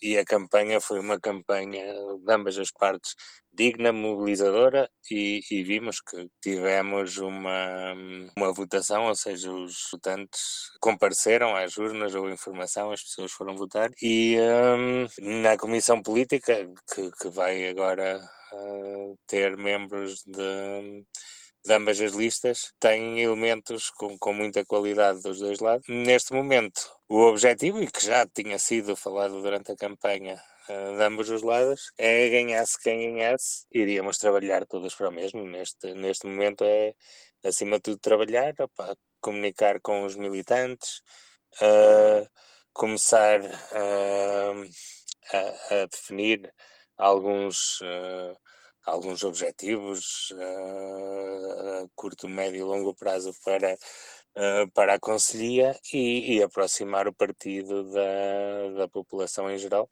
e a campanha foi uma campanha de ambas as partes digna, mobilizadora e vimos que tivemos uma votação, ou seja, os votantes compareceram às urnas, houve informação, as pessoas foram votar e na Comissão Política, que vai agora ter membros de ambas as listas, tem elementos com muita qualidade dos dois lados. Neste momento, o objetivo, e que já tinha sido falado durante a campanha de ambos os lados, é ganhasse quem ganhasse, iríamos trabalhar todos para o mesmo. Neste momento é, acima de tudo, trabalhar, opa, comunicar com os militantes, uh, começar a definir alguns, alguns objetivos a curto, médio e longo prazo para a Conselhia e aproximar o partido da população em geral.